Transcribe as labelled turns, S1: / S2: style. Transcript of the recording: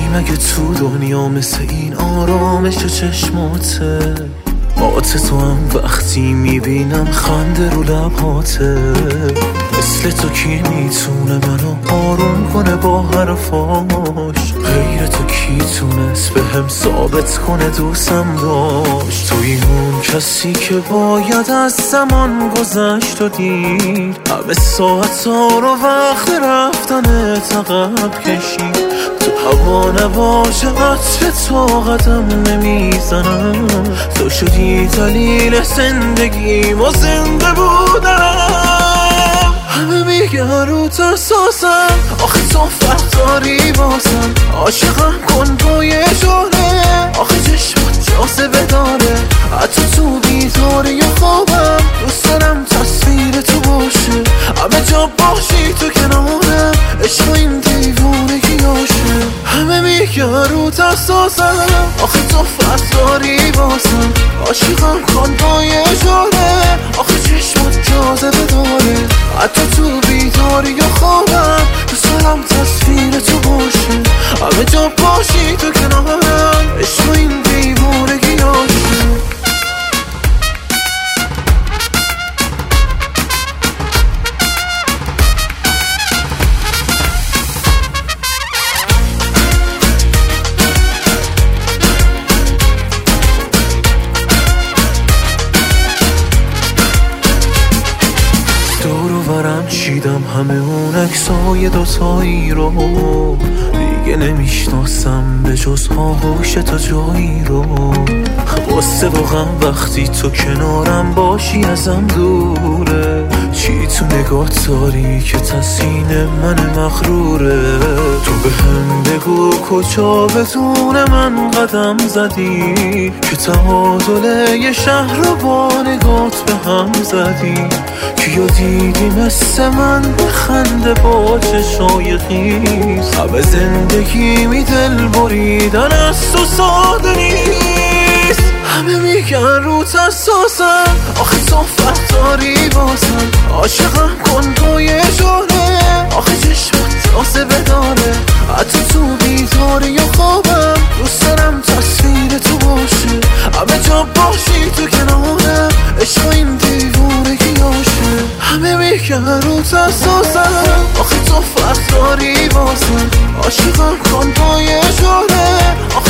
S1: مگه تو دنیا مثل این آرامش چشماته؟ آت تو هم وقتی میبینم خنده رو لبهاته. مثل تو کی میتونه منو آروم کنه با حرفاش؟ غیر تو کی تونست به هم ثابت کنه دوستم داشت؟ توی اون کسی که باید از زمان گذشت و دید همه ساعت ها رو وقت رفتن عقب کشید. تو هوا نباشه عطر تو قدم نمیزنم. تو شدی دلیل زندگیم و زنده بودم. همه میگن رو ترساسم، آخه تو فرق داری بازم. عاشقم کن با یه جوره، آخه چشمات جاذبه داره. حتی تو بیداری یا خوابم دوست دارم تصویر تو باشه. همه جا باشی تو کنارم، عشق این دیوونگیاشه. همه میگن رو ترساسم، آخه تو فرق داری بازم. عاشقم کن با یه جوره، آخه چشمات جاذبه داره. حتی تو بیداری یا خوابم دوست دارم تصویر تو باشه. همه جا باشی تو کنارم، عشق این دیوونگیاشه. دورورم چیدم همه اون عکسای دوتایی رو، دیگه نمیشناسم به جز آغوش تو جایی رو. واسه واقعا وقتی تو کنارم باشی ازم دوره. چی تو نگاه داری که تسکین من مغروره؟ تو به هم بگو کجا بدون من قدم زدی که تعادل یه شهر رو با نگات به هم زدی. کیو دیدی مثل من بخنده با چشای خیز؟ همه زندگی می دل بریدن از تو ساده نیست. همه میگن رو ترساسم، آخه تو فرق داری بازم. عاشقم کن با یه جوره، آخه چشمت جاذبه داره. حتی تو بیداری یا خوابم دوست دارم تصویر تو باشه. همه جا باشی تو کنارم، عشق این دیوونگیاشه. همه میگن رو ترساسم، آخه تو فرق داری بازم. عاشقم کن با یه جوره،